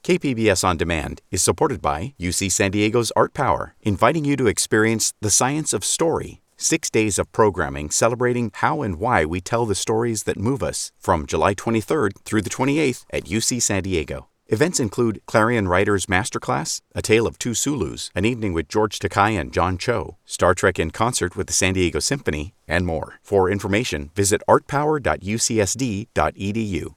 KPBS On Demand is supported by UC San Diego's Art Power, inviting you to experience the science of story. 6 days of programming celebrating how and why we tell the stories that move us from July 23rd through the 28th at UC San Diego. Events include Clarion Writers Masterclass, A Tale of Two Sulus, an evening with George Takei and John Cho, Star Trek in concert with the San Diego Symphony, and more. For information, visit artpower.ucsd.edu.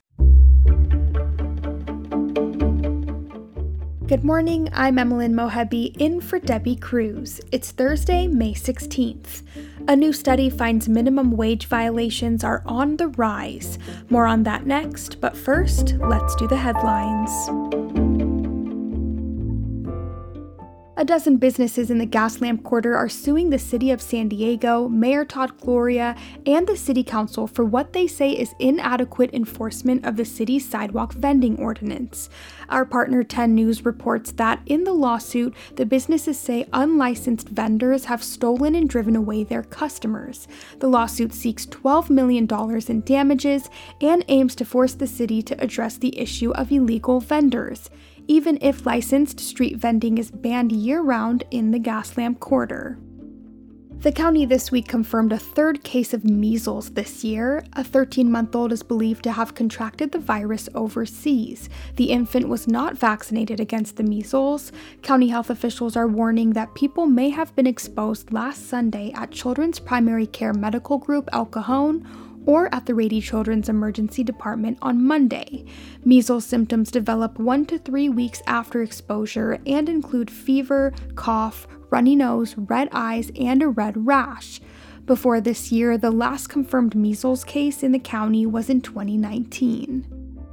Good morning, I'm Emmeline Mohabi in for Debbie Cruz. It's Thursday, May 16th. A new study finds minimum wage violations are on the rise. More on that next, but first, let's do the headlines. A dozen businesses in the Gaslamp Quarter are suing the city of San Diego, Mayor Todd Gloria, and the city council for what they say is inadequate enforcement of the city's sidewalk vending ordinance. Our partner 10 News reports that in the lawsuit, the businesses say unlicensed vendors have stolen and driven away their customers. The lawsuit seeks $12 million in damages and aims to force the city to address the issue of illegal vendors, even if licensed street vending is banned year-round in the Gaslamp Quarter. The county this week confirmed a third case of measles this year. A 13-month-old is believed to have contracted the virus overseas. The infant was not vaccinated against the measles. County health officials are warning that people may have been exposed last Sunday at Children's Primary Care Medical Group El Cajon or at the Rady Children's Emergency Department on Monday. Measles symptoms develop 1 to 3 weeks after exposure and include fever, cough, runny nose, red eyes, and a red rash. Before this year, the last confirmed measles case in the county was in 2019.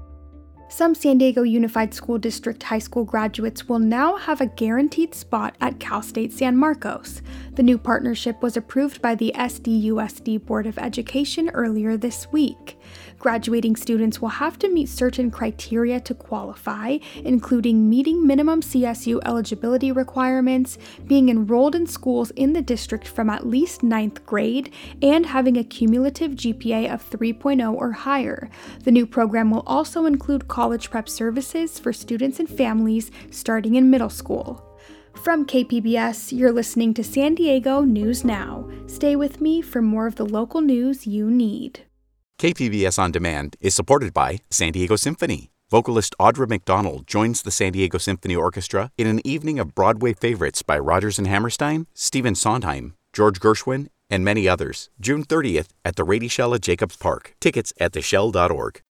Some San Diego Unified School District high school graduates will now have a guaranteed spot at Cal State San Marcos. The new partnership was approved by the SDUSD Board of Education earlier this week. Graduating students will have to meet certain criteria to qualify, including meeting minimum CSU eligibility requirements, being enrolled in schools in the district from at least 9th grade, and having a cumulative GPA of 3.0 or higher. The new program will also include college prep services for students and families starting in middle school. From KPBS, you're listening to San Diego News Now. Stay with me for more of the local news you need. KPBS On Demand is supported by San Diego Symphony. Vocalist Audra McDonald joins the San Diego Symphony Orchestra in an evening of Broadway favorites by Rodgers and Hammerstein, Stephen Sondheim, George Gershwin, and many others, June 30th at the Rady Shell at Jacobs Park. Tickets at theshell.org.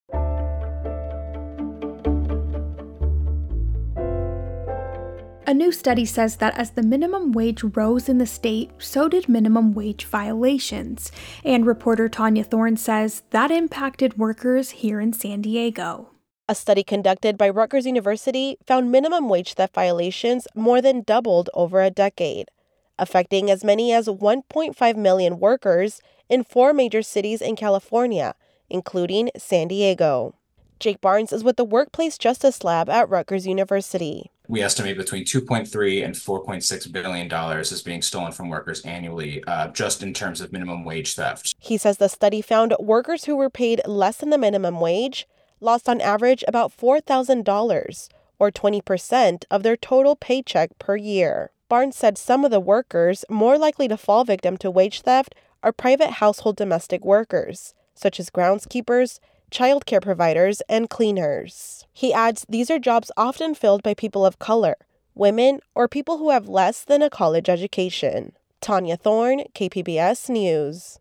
A new study says that as the minimum wage rose in the state, so did minimum wage violations. And reporter Tanya Thorne says that impacted workers here in San Diego. A study conducted by Rutgers University found minimum wage theft violations more than doubled over a decade, affecting as many as 1.5 million workers in 4 major cities in California, including San Diego. Jake Barnes is with the Workplace Justice Lab at Rutgers University. We estimate between $2.3 and $4.6 billion is being stolen from workers annually, just in terms of minimum wage theft. He says the study found workers who were paid less than the minimum wage lost on average about $4,000, or 20% of their total paycheck per year. Barnes said some of the workers more likely to fall victim to wage theft are private household domestic workers, such as groundskeepers, childcare providers, and cleaners. He adds these are jobs often filled by people of color, women, or people who have less than a college education. Tanya Thorne, KPBS News.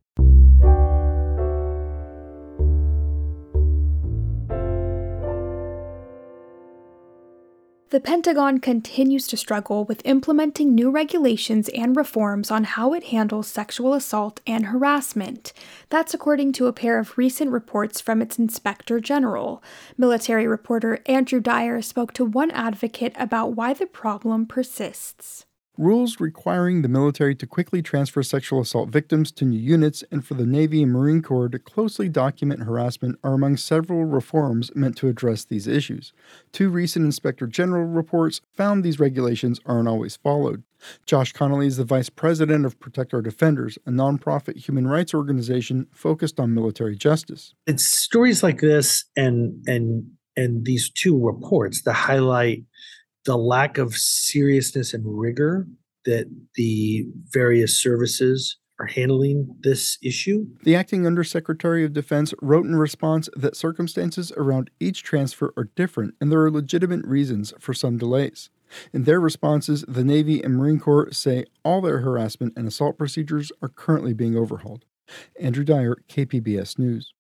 The Pentagon continues to struggle with implementing new regulations and reforms on how it handles sexual assault and harassment. That's according to a pair of recent reports from its Inspector General. Military reporter Andrew Dyer spoke to one advocate about why the problem persists. Rules requiring the military to quickly transfer sexual assault victims to new units and for the Navy and Marine Corps to closely document harassment are among several reforms meant to address these issues. 2 recent Inspector General reports found these regulations aren't always followed. Josh Connolly is the vice president of Protect Our Defenders, a nonprofit human rights organization focused on military justice. It's stories like this and And these two reports that highlight the lack of seriousness and rigor that the various services are handling this issue. The acting Undersecretary of Defense wrote in response that circumstances around each transfer are different and there are legitimate reasons for some delays. In their responses, the Navy and Marine Corps say all their harassment and assault procedures are currently being overhauled. Andrew Dyer, KPBS News.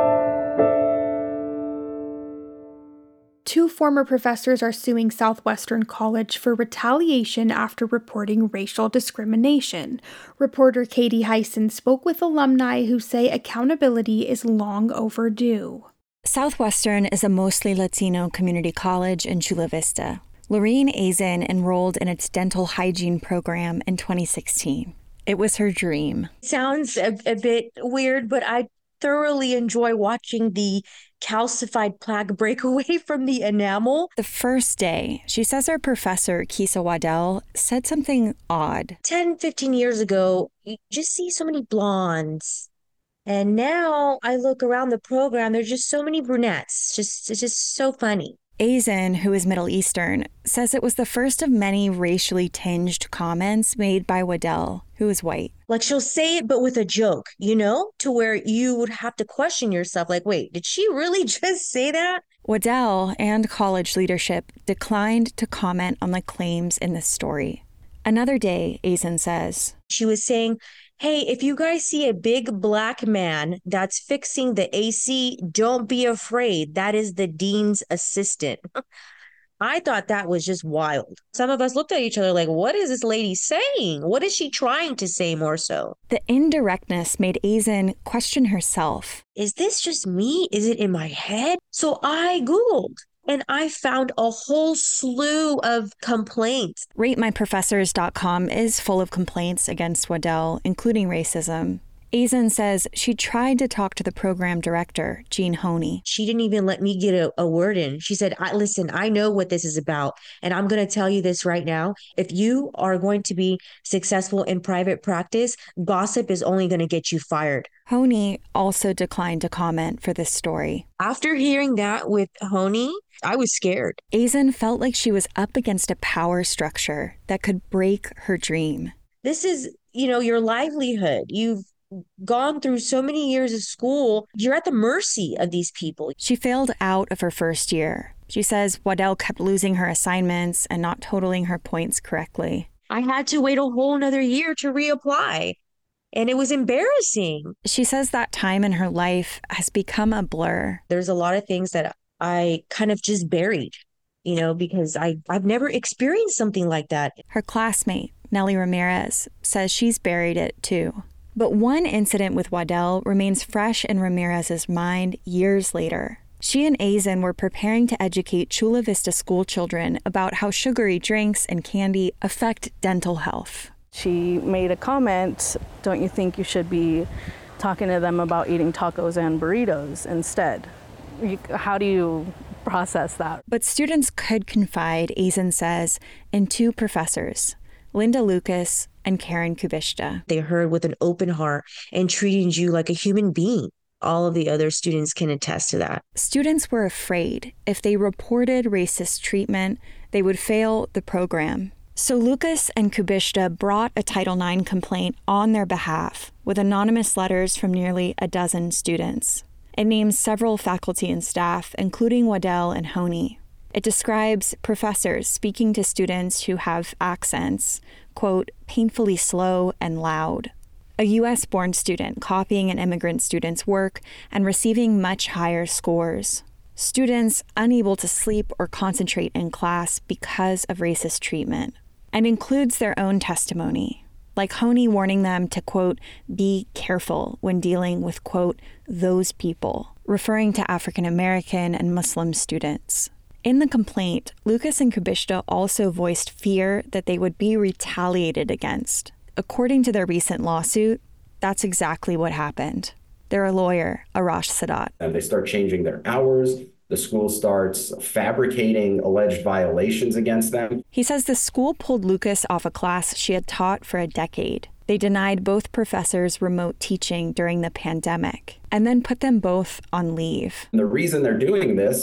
Two former professors are suing Southwestern College for retaliation after reporting racial discrimination. Reporter Katie Hyson spoke with alumni who say accountability is long overdue. Southwestern is a mostly Latino community college in Chula Vista. Lorene Azen enrolled in its dental hygiene program in 2016. It was her dream. Sounds a bit weird, but I thoroughly enjoy watching the calcified plaque break away from the enamel. The first day, she says her professor, Kisa Waddell, said something odd. 10, 15 years ago, you just see so many blondes. And now I look around the program, there's just so many brunettes. It's just so funny. Azen, who is Middle Eastern, says it was the first of many racially tinged comments made by Waddell, who is white. Like she'll say it, but with a joke, to where you would have to question yourself, like, wait, did she really just say that? Waddell and college leadership declined to comment on the claims in this story. Another day, Azen says, she was saying, hey, if you guys see a big black man that's fixing the AC, don't be afraid. That is the dean's assistant. I thought that was just wild. Some of us looked at each other like, what is this lady saying? What is she trying to say more so? The indirectness made Azen question herself. Is this just me? Is it in my head? So I Googled. And I found a whole slew of complaints. RateMyProfessors.com is full of complaints against Waddell, including racism. Azen says she tried to talk to the program director, Jean Honey. She didn't even let me get a word in. She said, listen, I know what this is about, and I'm going to tell you this right now. If you are going to be successful in private practice, gossip is only going to get you fired. Honey also declined to comment for this story. After hearing that with Honey, I was scared. Azen felt like she was up against a power structure that could break her dream. This is, your livelihood. You've gone through so many years of school. You're at the mercy of these people. She failed out of her first year. She says Waddell kept losing her assignments and not totaling her points correctly. I had to wait a whole another year to reapply. And it was embarrassing. She says that time in her life has become a blur. There's a lot of things that I kind of just buried, because I've never experienced something like that. Her classmate, Nellie Ramirez, says she's buried it too. But one incident with Waddell remains fresh in Ramirez's mind years later. She and Azen were preparing to educate Chula Vista school children about how sugary drinks and candy affect dental health. She made a comment, don't you think you should be talking to them about eating tacos and burritos instead? How do you process that? But students could confide, Azen says, in two professors, Linda Lucas and Karen Kubishta. They heard with an open heart and treated you like a human being. All of the other students can attest to that. Students were afraid if they reported racist treatment, they would fail the program. So Lucas and Kubishta brought a Title IX complaint on their behalf with anonymous letters from nearly a dozen students. It names several faculty and staff, including Waddell and Honey. It describes professors speaking to students who have accents, quote, painfully slow and loud. A U.S.-born student copying an immigrant student's work and receiving much higher scores. Students unable to sleep or concentrate in class because of racist treatment. And includes their own testimony, like Honey warning them to, quote, be careful when dealing with, quote, those people, referring to African American and Muslim students. In the complaint, Lucas and Kubishta also voiced fear that they would be retaliated against. According to their recent lawsuit, that's exactly what happened. They're a lawyer, Arash Sadat. And they start changing their hours. The school starts fabricating alleged violations against them. He says the school pulled Lucas off a class she had taught for a decade. They denied both professors remote teaching during the pandemic and then put them both on leave. And the reason they're doing this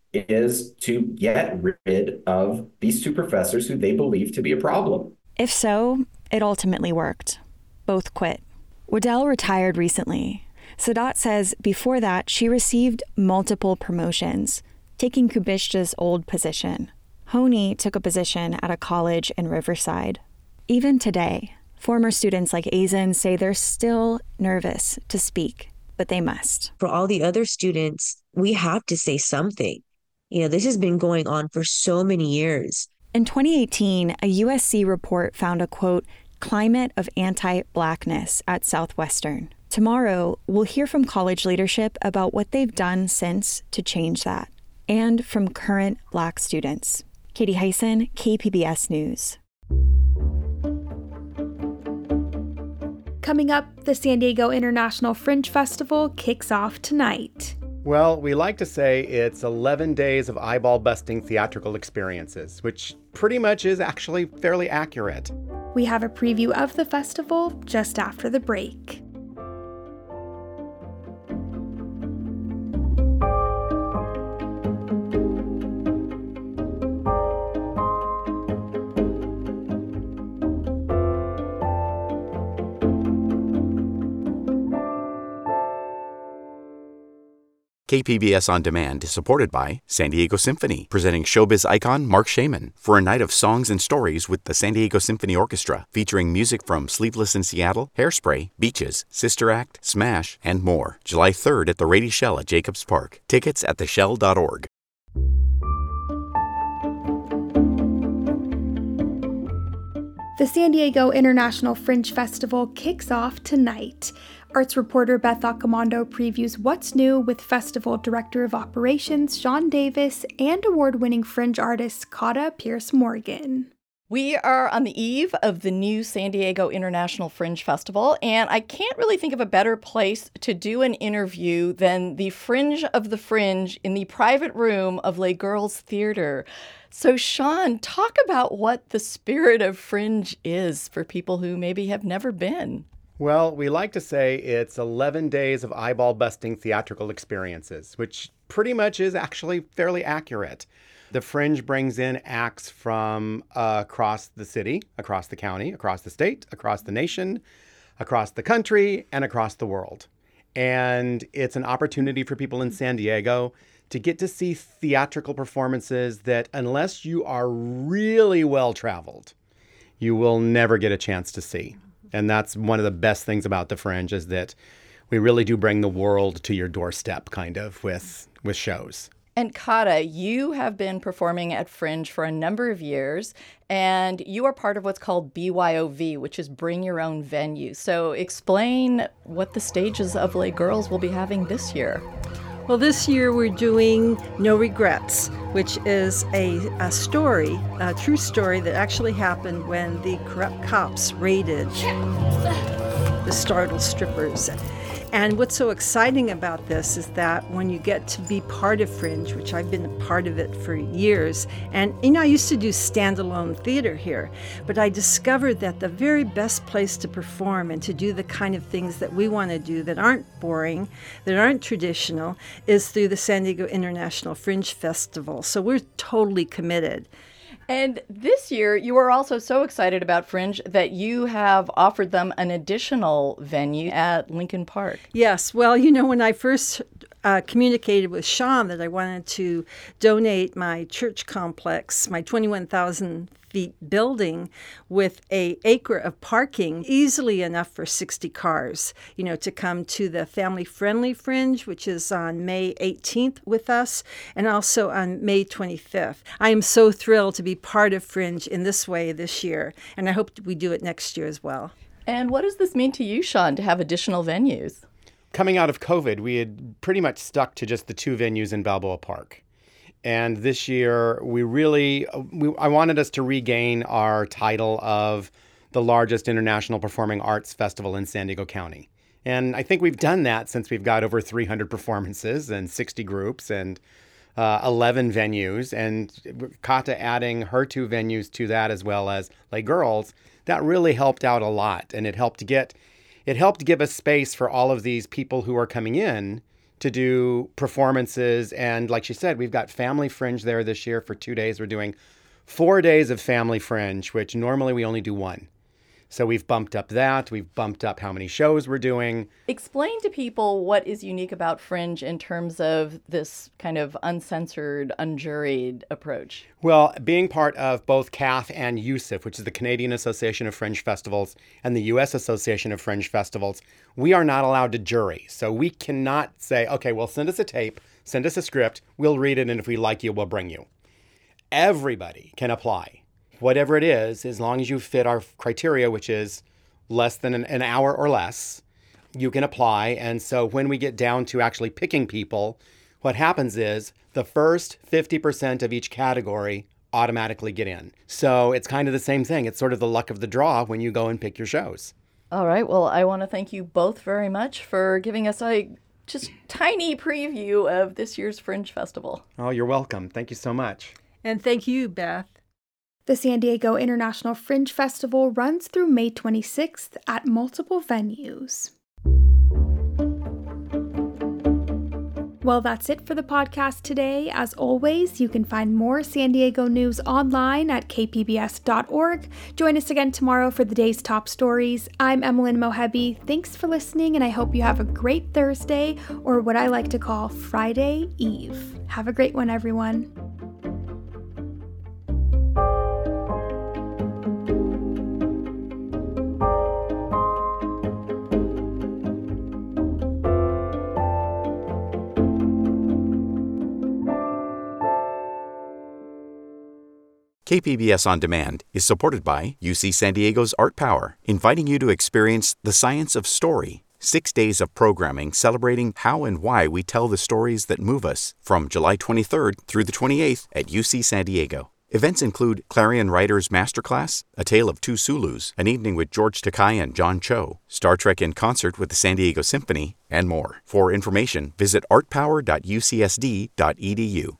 is to get rid of these two professors who they believe to be a problem. If so, it ultimately worked. Both quit. Waddell retired recently. Sadat says before that, she received multiple promotions, taking Kubishta's old position. Honey took a position at a college in Riverside. Even today, former students like Azen say they're still nervous to speak, but they must. For all the other students, we have to say something. This has been going on for so many years. In 2018, a USC report found a, quote, climate of anti-Blackness at Southwestern. Tomorrow, we'll hear from college leadership about what they've done since to change that, and from current Black students. Katie Hyson, KPBS News. Coming up, the San Diego International Fringe Festival kicks off tonight. Well, we like to say it's 11 days of eyeball-busting theatrical experiences, which pretty much is actually fairly accurate. We have a preview of the festival just after the break. KPBS On Demand is supported by San Diego Symphony, presenting showbiz icon Mark Shaman for a night of songs and stories with the San Diego Symphony Orchestra, featuring music from Sleepless in Seattle, Hairspray, Beaches, Sister Act, Smash, and more. July 3rd at the Rady Shell at Jacobs Park. Tickets at theshell.org. The San Diego International Fringe Festival kicks off tonight. Arts reporter Beth Accomando previews what's new with Festival Director of Operations Sean Davis and award-winning fringe artist Kata Pierce Morgan. We are on the eve of the new San Diego International Fringe Festival, and I can't really think of a better place to do an interview than the Fringe of the Fringe in the private room of Les Girls Theater. So, Sean, talk about what the spirit of Fringe is for people who maybe have never been. Well, we like to say it's 11 days of eyeball-busting theatrical experiences, which pretty much is actually fairly accurate. The Fringe brings in acts from across the city, across the county, across the state, across the nation, across the country, and across the world. And it's an opportunity for people in San Diego to get to see theatrical performances that, unless you are really well-traveled, you will never get a chance to see. And that's one of the best things about the Fringe, is that we really do bring the world to your doorstep, kind of, with shows. And Kata, you have been performing at Fringe for a number of years, and you are part of what's called BYOV, which is Bring Your Own Venue. So explain what the stages of Les Girls will be having this year. Well, this year we're doing No Regrets, which is a story, a true story that actually happened when the corrupt cops raided the startled strippers. And what's so exciting about this is that when you get to be part of Fringe, which I've been a part of it for years, and I used to do standalone theater here, but I discovered that the very best place to perform and to do the kind of things that we want to do that aren't boring, that aren't traditional, is through the San Diego International Fringe Festival. So we're totally committed. And this year, you are also so excited about Fringe that you have offered them an additional venue at Lincoln Park. Yes. Well, when I first communicated with Sean that I wanted to donate my church complex, my 21,000 feet building with an acre of parking, easily enough for 60 cars, to come to the family-friendly Fringe, which is on May 18th with us, and also on May 25th. I am so thrilled to be part of Fringe in this way this year, and I hope we do it next year as well. And what does this mean to you, Sean, to have additional venues? Coming out of COVID, we had pretty much stuck to just the two venues in Balboa Park. And this year, I wanted us to regain our title of the largest international performing arts festival in San Diego County. And I think we've done that since we've got over 300 performances and 60 groups and 11 venues. And Kata adding her two venues to that, as well as Les Girls, that really helped out a lot. And it helped give us space for all of these people who are coming in to do performances. And like she said, we've got Family Fringe there this year for 2 days. We're doing 4 days of Family Fringe, which normally we only do 1. So we've bumped up that. We've bumped up how many shows we're doing. Explain to people what is unique about Fringe in terms of this kind of uncensored, unjuried approach. Well, being part of both CAF and USIF, which is the Canadian Association of Fringe Festivals, and the U.S. Association of Fringe Festivals, we are not allowed to jury. So we cannot say, okay, well, send us a tape, send us a script, we'll read it, and if we like you, we'll bring you. Everybody can apply. Whatever it is, as long as you fit our criteria, which is less than an hour or less, you can apply. And so when we get down to actually picking people, what happens is the first 50% of each category automatically get in. So it's kind of the same thing. It's sort of the luck of the draw when you go and pick your shows. All right. Well, I want to thank you both very much for giving us a just tiny preview of this year's Fringe Festival. Oh, you're welcome. Thank you so much. And thank you, Beth. The San Diego International Fringe Festival runs through May 26th at multiple venues. Well, that's it for the podcast today. As always, you can find more San Diego news online at kpbs.org. Join us again tomorrow for the day's top stories. I'm Emmeline Mohebi. Thanks for listening, and I hope you have a great Thursday, or what I like to call Friday Eve. Have a great one, everyone. KPBS On Demand is supported by UC San Diego's Art Power, inviting you to experience the science of story. 6 days of programming celebrating how and why we tell the stories that move us from July 23rd through the 28th at UC San Diego. Events include Clarion Writers Masterclass, A Tale of Two Sulus, an evening with George Takei and John Cho, Star Trek in concert with the San Diego Symphony, and more. For information, visit artpower.ucsd.edu.